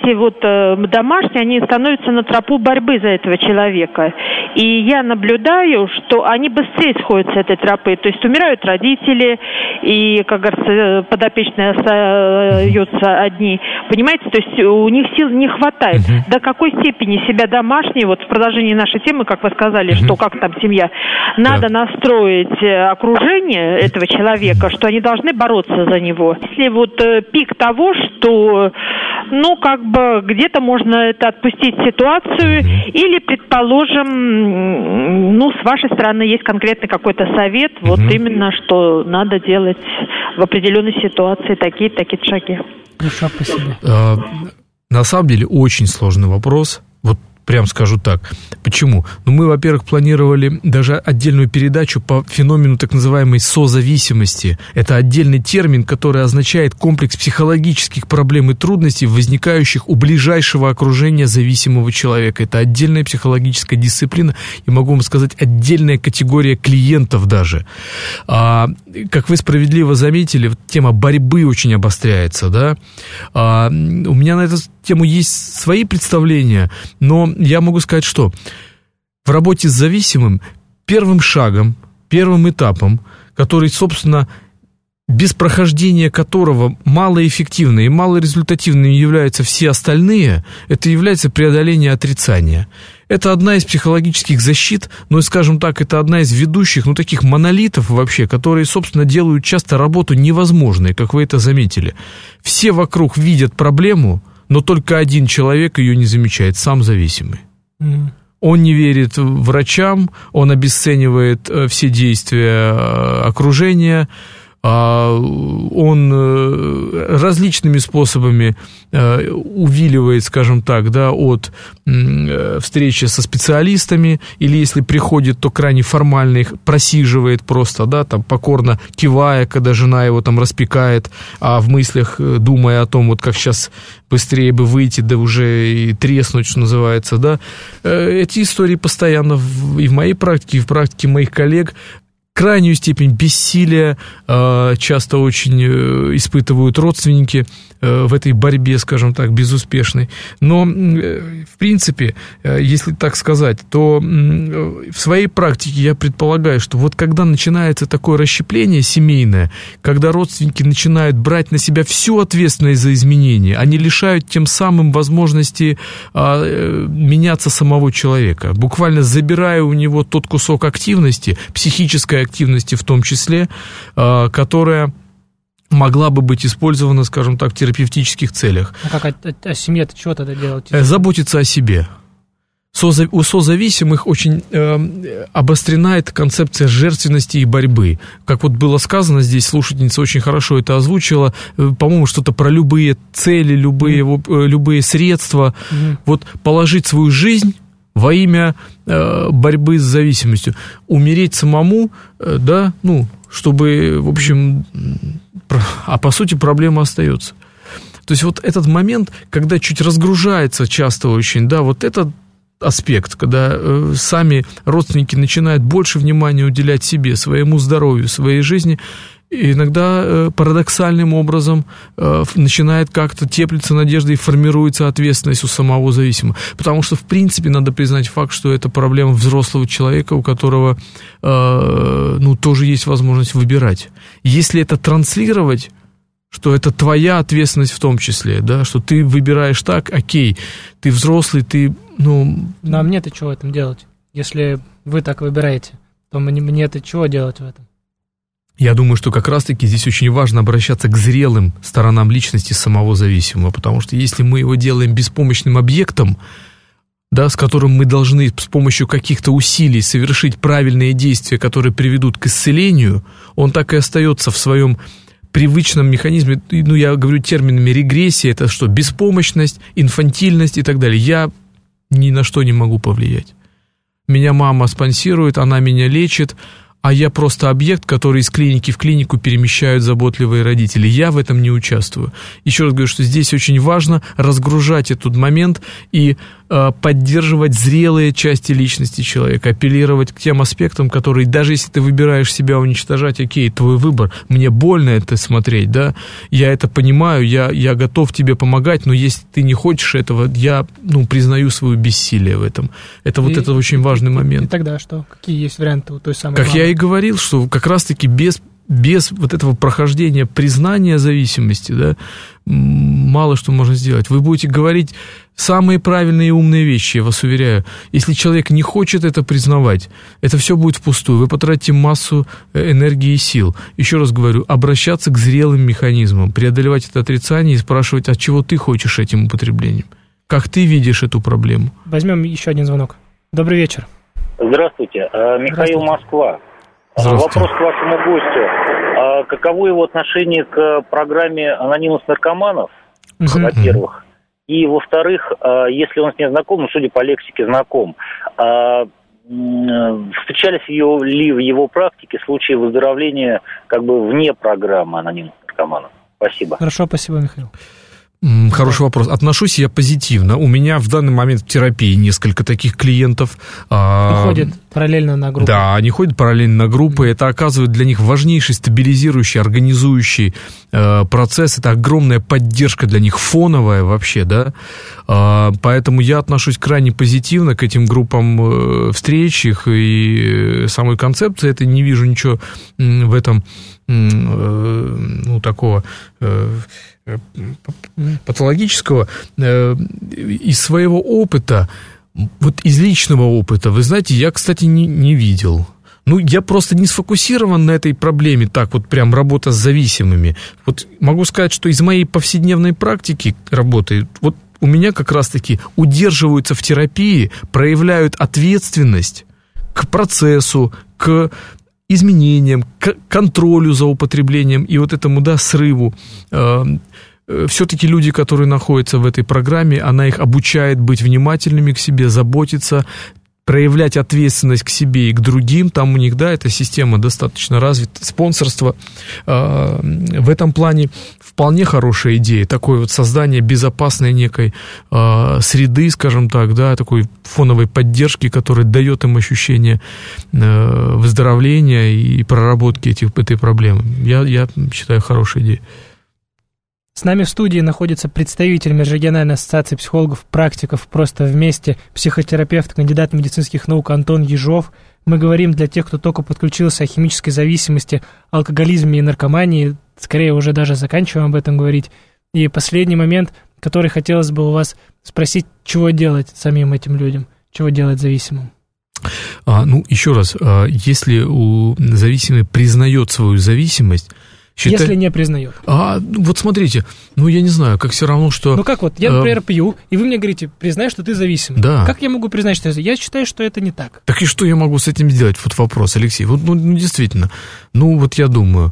эти вот домашние, они становятся на тропу борьбы за этого человека. И я наблюдаю, что они быстрее сходят с этой тропы. То есть умирают родители, и, как говорится, подопечные остаются одни. Понимаете, то есть у них сил не хватает. До какой степени себя домашние, вот в продолжении нашей темы, как вы сказали, что как там семья, надо настроить окружение этого человека, что они должны бороться за него. Если вот пик того, что, ну, как бы где-то можно это отпустить ситуацию, или, предположим, ну, с вашей стороны есть конкретный какой-то совет, вот именно, что надо делать в определенной ситуации такие-то шаги. Хорошо, спасибо. На самом деле очень сложный вопрос. Вот прям скажу так. Почему? Ну, мы, во-первых, планировали даже отдельную передачу по феномену так называемой созависимости. Это отдельный термин, который означает комплекс психологических проблем и трудностей, возникающих у ближайшего окружения зависимого человека. Это отдельная психологическая дисциплина, и могу вам сказать, отдельная категория клиентов даже. Как вы справедливо заметили, тема борьбы очень обостряется, да? У меня на эту тему есть свои представления, но я могу сказать, что в работе с зависимым первым шагом, первым этапом, который, собственно, без прохождения которого малоэффективны и малорезультативными являются все остальные, это является преодоление отрицания. Это одна из психологических защит, но, скажем так, это одна из ведущих, ну, таких монолитов вообще, которые, собственно, делают часто работу невозможной, как вы это заметили. Все вокруг видят проблему, но только один человек ее не замечает, сам зависимый. Он не верит врачам, он обесценивает все действия окружения, он различными способами увиливает, скажем так, да, от встречи со специалистами, или если приходит, то крайне формально их просиживает просто, да, там покорно кивая, когда жена его там распекает, а в мыслях думая о том, вот как сейчас быстрее бы выйти, да уже и треснуть, что называется, да. Эти истории постоянно и в моей практике, и в практике моих коллег. Крайнюю степень бессилия часто очень испытывают родственники в этой борьбе, скажем так, безуспешной. Но, в принципе, если так сказать, то в своей практике я предполагаю, что вот когда начинается такое расщепление семейное, когда родственники начинают брать на себя всю ответственность за изменения, они лишают тем самым возможности меняться самого человека, буквально забирая у него тот кусок активности, психической активности в том числе, которая могла бы быть использована, скажем так, в терапевтических целях. А как семье-то чего тогда делать? Заботиться о себе. У созависимых очень обострена эта концепция жертвенности и борьбы. Как вот было сказано здесь, слушательница очень хорошо это озвучила, по-моему, что-то про любые цели, любые средства. Вот положить свою жизнь во имя борьбы с зависимостью. Умереть самому, да, ну, чтобы, в общем, а по сути проблема остается. То есть вот этот момент, когда чуть разгружается часто очень, да, вот этот аспект, когда сами родственники начинают больше внимания уделять себе, своему здоровью, своей жизни, и иногда парадоксальным образом начинает как-то теплиться надежда и формируется ответственность у самого зависимого. Потому что, в принципе, надо признать факт, что это проблема взрослого человека, у которого тоже есть возможность выбирать. Если это транслировать, что это твоя ответственность в том числе, да, что ты выбираешь так, окей, ты взрослый, ты, Ну, а мне-то чего в этом делать? Если вы так выбираете, то мне-то чего делать в этом? Я думаю, что как раз-таки здесь очень важно обращаться к зрелым сторонам личности самого зависимого, потому что если мы его делаем беспомощным объектом, да, с которым мы должны с помощью каких-то усилий совершить правильные действия, которые приведут к исцелению, он так и остается в своем привычном механизме, я говорю терминами регрессия, это что, беспомощность, инфантильность и так далее. Я ни на что не могу повлиять. Меня мама спонсирует, она меня лечит, а я просто объект, который из клиники в клинику перемещают заботливые родители. Я в этом не участвую. Еще раз говорю, что здесь очень важно разгружать этот момент и поддерживать зрелые части личности человека, апеллировать к тем аспектам, которые, даже если ты выбираешь себя уничтожать, окей, твой выбор, мне больно это смотреть, да, я это понимаю, я готов тебе помогать, но если ты не хочешь этого, я, признаю свое бессилие в этом. Это это очень важный момент. И тогда что? Какие есть варианты у той самой Как мамы? я и говорил, что как раз-таки без вот этого прохождения признания зависимости, да, мало что можно сделать. Вы будете говорить самые правильные и умные вещи, я вас уверяю. Если человек не хочет это признавать, это все будет впустую. Вы потратите массу энергии и сил. Еще раз говорю, обращаться к зрелым механизмам, преодолевать это отрицание и спрашивать, от чего ты хочешь этим употреблением. Как ты видишь эту проблему? Возьмем еще один звонок. Добрый вечер. Здравствуйте. Михаил, Москва. Вопрос к вашему гостю. Каково его отношение к программе анонимных наркоманов, во-первых? И, во-вторых, если он с ней знаком, судя по лексике, знаком, встречались ли в его практике случаи выздоровления вне программы анонимных наркоманов? Спасибо. Хорошо, спасибо, Михаил. Хороший вопрос. Отношусь я позитивно. У меня в данный момент в терапии несколько таких клиентов. Ходят параллельно на группы. Да, они ходят параллельно на группы. Это оказывает для них важнейший стабилизирующий, организующий процесс. Это огромная поддержка для них, фоновая вообще, да. Поэтому я отношусь крайне позитивно к этим группам встреч, их и самой концепции. Это не вижу ничего в этом, такого патологического. Из своего опыта, из личного опыта, вы знаете, я, кстати, не видел. Я просто не сфокусирован на этой проблеме, прям работа с зависимыми. Могу сказать, что из моей повседневной практики работы, у меня как раз-таки удерживаются в терапии, проявляют ответственность к процессу, к изменениям, к контролю за употреблением и этому, срыву. Все-таки люди, которые находятся в этой программе, она их обучает быть внимательными к себе, заботиться, проявлять ответственность к себе и к другим. Там у них, эта система достаточно развита. Спонсорство в этом плане вполне хорошая идея. Такое создание безопасной некой среды, скажем так, такой фоновой поддержки, которая дает им ощущение выздоровления и проработки этой проблемы. Я считаю, хорошая идея. С нами в студии находится представитель Межрегиональной ассоциации психологов-практиков «Просто вместе», психотерапевт, кандидат медицинских наук Антон Ежов. Мы говорим для тех, кто только подключился о химической зависимости, алкоголизме и наркомании. Скорее, уже даже заканчиваем об этом говорить. И последний момент, который хотелось бы у вас спросить, чего делать самим этим людям, чего делать зависимым? Еще раз, если зависимый признает свою зависимость, если не признает. Смотрите, я не знаю, как все равно, что... я, например, пью, и вы мне говорите, признай, что ты зависимый. Да. Как я могу признать, что я считаю, что это не так. Так и что я могу с этим сделать? Вопрос, Алексей. Действительно. Я думаю,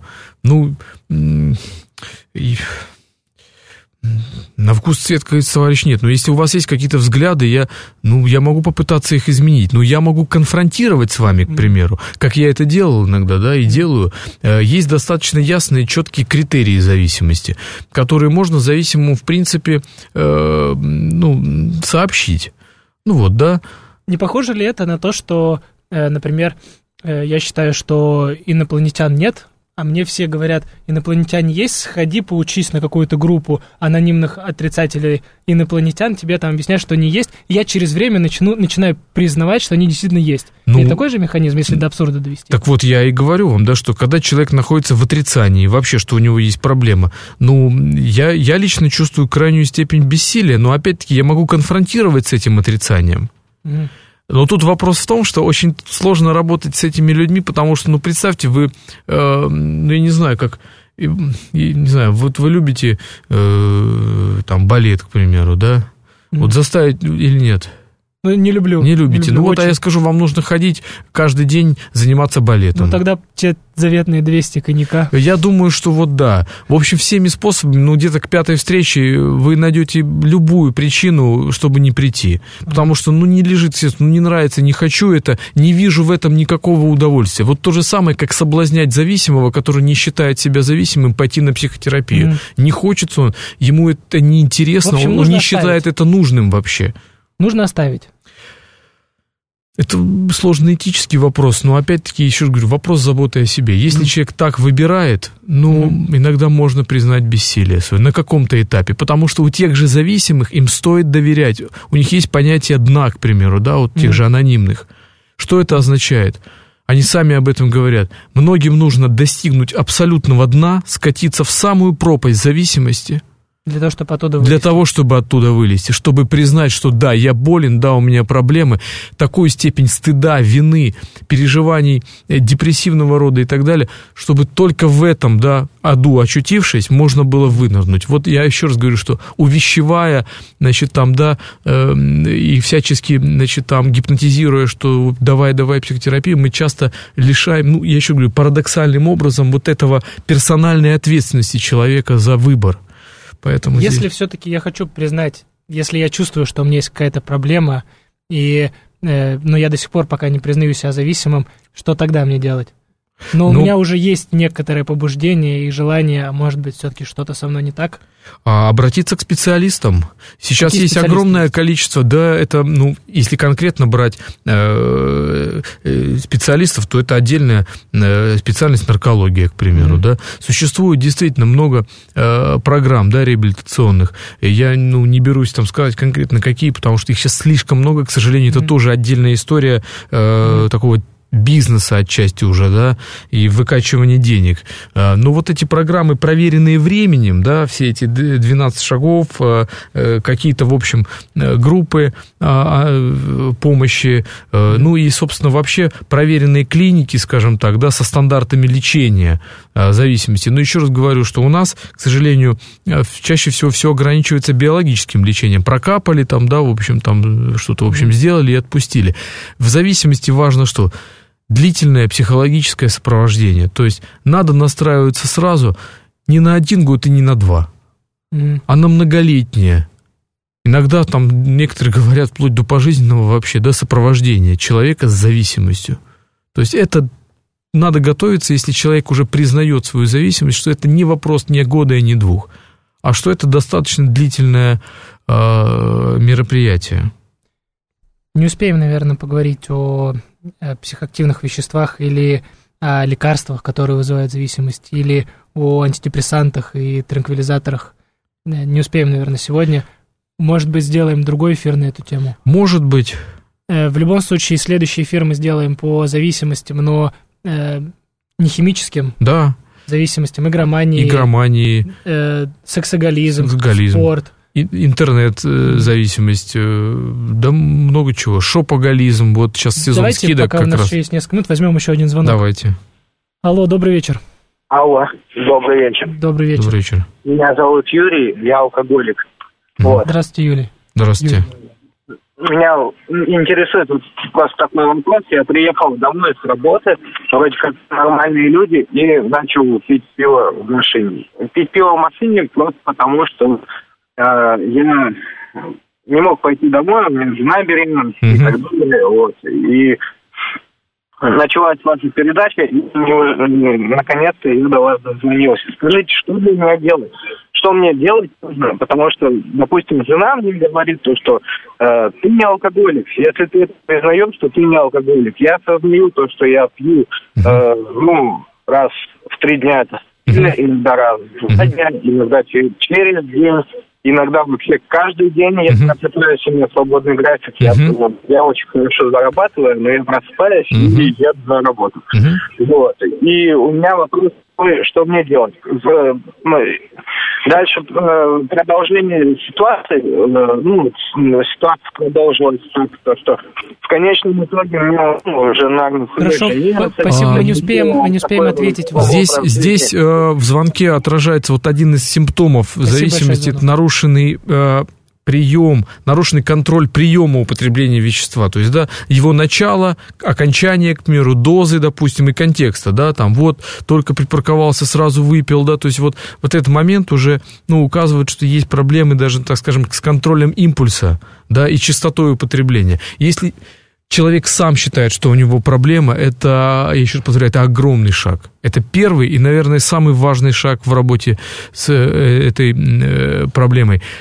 на вкус цвет, как товарищ, нет. Но если у вас есть какие-то взгляды, я могу попытаться их изменить. Я могу конфронтировать с вами, к примеру, как я это делал иногда, и делаю. Есть достаточно ясные, четкие критерии зависимости, которые можно зависимому, в принципе, сообщить. Не похоже ли это на то, что, например, я считаю, что инопланетян нет, а мне все говорят, инопланетяне есть, сходи, поучись на какую-то группу анонимных отрицателей инопланетян, тебе там объясняют, что они есть, и я через время начинаю признавать, что они действительно есть. Не такой же механизм, если до абсурда довести? Так я и говорю вам, что когда человек находится в отрицании, вообще, что у него есть проблема, я лично чувствую крайнюю степень бессилия, но опять-таки я могу конфронтировать с этим отрицанием. Но тут вопрос в том, что очень сложно работать с этими людьми, потому что, представьте, вы, я не знаю, вы любите балет, к примеру, да? Заставить или нет? Не люблю. Не любите. А я скажу, вам нужно ходить каждый день заниматься балетом. Тогда те заветные 200 коньяка. Я думаю, что да. В общем, всеми способами, где-то к 5-й встрече вы найдете любую причину, чтобы не прийти. Потому что, не лежит сердце, не нравится, не хочу это, не вижу в этом никакого удовольствия. То же самое, как соблазнять зависимого, который не считает себя зависимым, пойти на психотерапию. Не хочется он, ему это неинтересно, он не считает это нужным вообще. нужно оставить? Это сложный этический вопрос, но опять-таки, еще раз говорю, вопрос заботы о себе. Если человек так выбирает, иногда можно признать бессилие свое на каком-то этапе, потому что у тех же зависимых им стоит доверять. У них есть понятие дна, к примеру, да, вот тех же анонимных. Что это означает? Они сами об этом говорят. Многим нужно достигнуть абсолютного дна, скатиться в самую пропасть зависимости. Для того, чтобы оттуда вылезти. Для того, чтобы оттуда вылезти, чтобы признать, что да, я болен, да, у меня проблемы, такую степень стыда, вины, переживаний депрессивного рода и так далее, чтобы только в этом, да, аду очутившись, можно было вынырнуть. Вот я еще раз говорю, что увещевая, значит, там, да, и всячески, значит, там, гипнотизируя, что давай психотерапию, мы часто лишаем, я еще говорю, парадоксальным образом вот этого персональной ответственности человека за выбор. Поэтому если все-таки я хочу признать, если я чувствую, что у меня есть какая-то проблема, но я до сих пор пока не признаю себя зависимым, что тогда мне делать? Но у меня уже есть некоторое побуждение и желание, может быть, все-таки что-то со мной не так. Обратиться к специалистам. Сейчас Какие есть огромное количество, да, это, если конкретно брать специалистов, то это отдельная специальность наркология, к примеру, да. Существует действительно много программ, да, реабилитационных. Я, не берусь там сказать конкретно какие, потому что их сейчас слишком много, к сожалению, это тоже отдельная история такого бизнеса отчасти уже, да, и выкачивание денег. Но вот эти программы, проверенные временем, да, все эти 12 шагов, какие-то, в общем, группы помощи, и, собственно, вообще проверенные клиники, скажем так, да, со стандартами лечения зависимости. Но еще раз говорю, что у нас, к сожалению, чаще всего все ограничивается биологическим лечением. Прокапали там, да, в общем, там что-то, в общем, сделали и отпустили. В зависимости важно что? Длительное психологическое сопровождение. То есть надо настраиваться сразу не на 1 год и не на 2, а на многолетнее. Иногда там некоторые говорят вплоть до пожизненного вообще, да, сопровождения человека с зависимостью. То есть это надо готовиться, если человек уже признает свою зависимость, что это не вопрос ни года и ни 2, а что это достаточно длительное мероприятие. Не успеем, наверное, поговорить о психоактивных веществах или о лекарствах, которые вызывают зависимость, или о антидепрессантах и транквилизаторах. Не успеем, наверное, сегодня. Может быть, сделаем другой эфир на эту тему? Может быть. В любом случае, следующий эфир мы сделаем по зависимостям, но не химическим. Да. Зависимостям, игромании, сексоголизм, спорт. Интернет-зависимость, да много чего. Шопоголизм, вот сейчас сезон давайте, скидок пока как у нас раз. еще есть несколько минут, возьмем еще один звонок. Давайте. Алло, добрый вечер. Алло, добрый вечер. Добрый вечер. Добрый вечер. Меня зовут Юрий, я алкоголик. Вот. Здравствуйте, Юрий. Здравствуйте. Меня интересует просто такой вопрос. Я приехал домой с работы, вроде как нормальные люди, и начал пить пиво в машине. Пить пиво в машине просто потому, что я не мог пойти домой, у меня жена беременна и так далее. Вот. И началась ваша передача, и наконец-то я до вас дозвонился. Скажите, что для меня делать? Что мне делать нужно? Потому что, допустим, жена мне говорит, что ты не алкоголик. Если ты признаешь, что ты не алкоголик, я осознаю то, что я пью раз в 3 дня, иногда раз в 2 дня, иногда через день. Иногда вообще каждый день я просыпаюсь, у меня свободный график. Я очень хорошо зарабатываю, но я просыпаюсь и еду за работу. Вот. И у меня вопрос, что мне делать? Дальше продолжение ситуации. Ситуация продолжилась так, что в конечном итоге у меня уже нагло... Хорошо, спасибо, мы не успеем ответить. Здесь в звонке отражается вот один из симптомов зависимости, это нарушенный нарушенный контроль приема употребления вещества, то есть, да, его начало, окончание, к примеру, дозы, допустим, и контекста, да, там, вот, только припарковался, сразу выпил, да, то есть, вот этот момент уже, указывает, что есть проблемы даже, так скажем, с контролем импульса, да, и частотой употребления. Если человек сам считает, что у него проблема, это, я еще раз повторяю, это огромный шаг. Это первый и, наверное, самый важный шаг в работе с этой проблемой.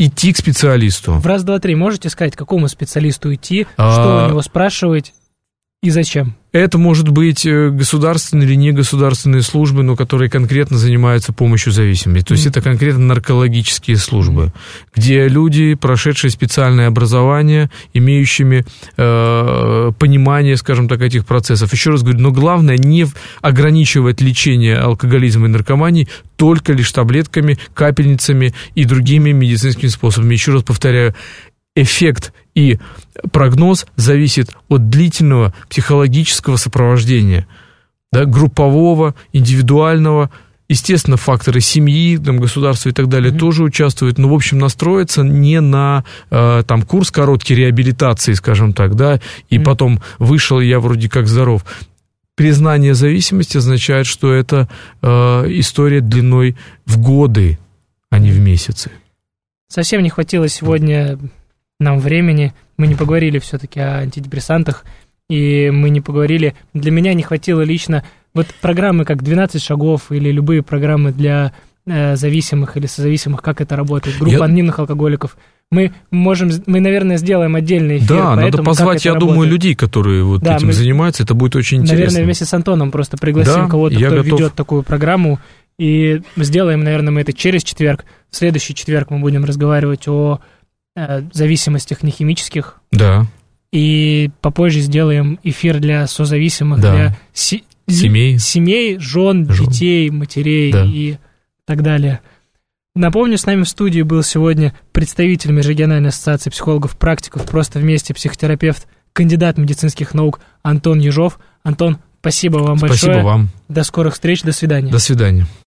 идти к специалисту. В раз, два, три можете сказать, к какому специалисту идти, что у него спрашивать и зачем? Это может быть государственные или негосударственные службы, но которые конкретно занимаются помощью зависимости. То есть это конкретно наркологические службы, где люди, прошедшие специальное образование, имеющими понимание, скажем так, этих процессов. Еще раз говорю, но главное не ограничивать лечение алкоголизма и наркомании только лишь таблетками, капельницами и другими медицинскими способами. Еще раз повторяю, эффект и прогноз зависит от длительного психологического сопровождения, да, группового, индивидуального. Естественно, факторы семьи, там, государства и так далее тоже участвуют, но, в общем, настроиться не на там, курс короткой реабилитации, скажем так, да, и потом вышел, и я вроде как здоров. Признание зависимости означает, что это история длиной в годы, а не в месяцы. Совсем не хватило сегодня нам времени, мы не поговорили все-таки о антидепрессантах, и мы не поговорили, для меня не хватило лично, вот программы как «12 шагов» или любые программы для зависимых или созависимых, как это работает, группа анонимных алкоголиков, мы, наверное, сделаем отдельный эфир. Да, надо позвать, я думаю, людей, которые вот этим занимаются, это будет очень интересно. Наверное, вместе с Антоном просто пригласим кого-то, кто ведет такую программу, и сделаем, наверное, мы это через четверг. В следующий четверг мы будем разговаривать о зависимостях нехимических. Да. И попозже сделаем эфир для созависимых, для семей, жен, детей, матерей и так далее. Напомню, с нами в студии был сегодня представитель Межрегиональной ассоциации психологов-практиков «Просто вместе», психотерапевт, кандидат медицинских наук Антон Ежов. Антон, спасибо вам большое. Спасибо вам. До скорых встреч, до свидания. До свидания.